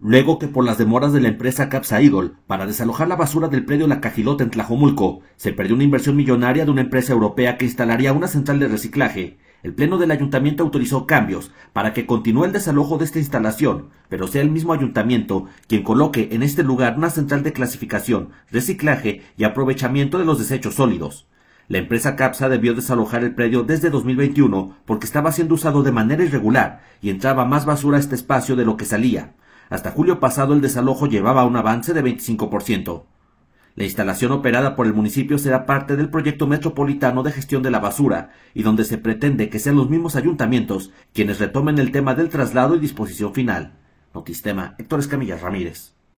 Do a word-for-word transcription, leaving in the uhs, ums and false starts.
luego que por las demoras de la empresa Capsa Eagle para desalojar la basura del predio La Cajilota en Tlajomulco, se perdió una inversión millonaria de una empresa europea que instalaría una central de reciclaje. El Pleno del Ayuntamiento autorizó cambios para que continúe el desalojo de esta instalación, pero sea el mismo Ayuntamiento quien coloque en este lugar una central de clasificación, reciclaje y aprovechamiento de los desechos sólidos. La empresa Capsa debió desalojar el predio desde dos mil veintiuno porque estaba siendo usado de manera irregular y entraba más basura a este espacio de lo que salía. Hasta julio pasado el desalojo llevaba un avance de veinticinco por ciento. La instalación operada por el municipio será parte del proyecto metropolitano de gestión de la basura y donde se pretende que sean los mismos ayuntamientos quienes retomen el tema del traslado y disposición final. Notistema, Héctor Escamilla Ramírez.